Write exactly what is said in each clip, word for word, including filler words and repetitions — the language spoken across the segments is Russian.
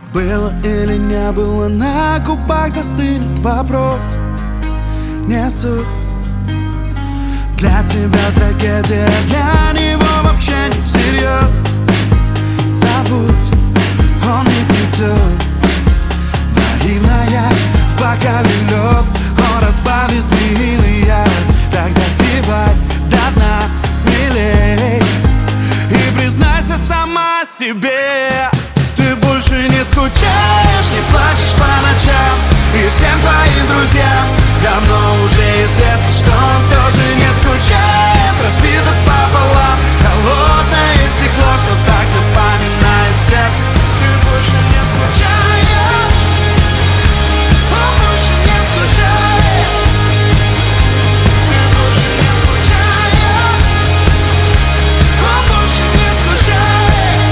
Было или не было, на губах застынет вопрос. Не суть. Для тебя трагедия, для него вообще не всерьез. Забудь, он не придет. Наивная, в бокале лед, он разбавит змеиный яд. Тогда пивай до дна, смелей, и признайся сама себе. Ты больше не скучаешь, не плачешь по ночам, и всем твоим друзьям давно уже известно, что он тоже не скучает. Разбито пополам, холодное стекло, что так напоминает сердце. Ты больше не скучаешь, он больше не скучает. Ты больше не скучаешь, он больше не скучает.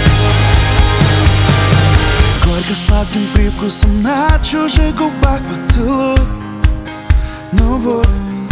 Горько-сладким привкусом на чужих губах поцелуй. Ну вот,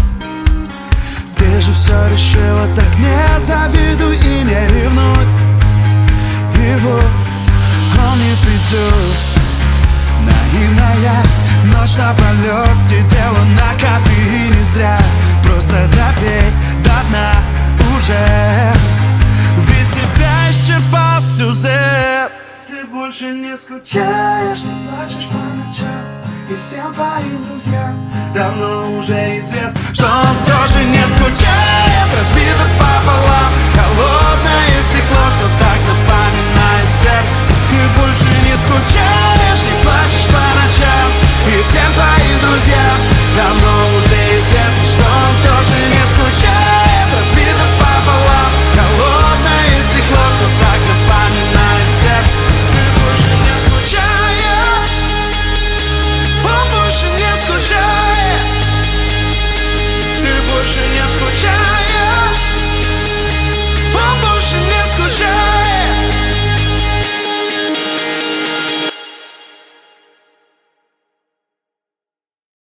ты же все решила, так не завидуй и не ревнуй. И вот, он не придет. Наивная, ночь напролет сидела на кофеине зря. Просто допей до дна уже, ведь себя исчерпал сюжет. Ты больше не скучаешь, не плачешь по ночам, и всем твоим друзьям давно уже известно, что он тоже не скучает. Разбито пополам, холодное стекло, что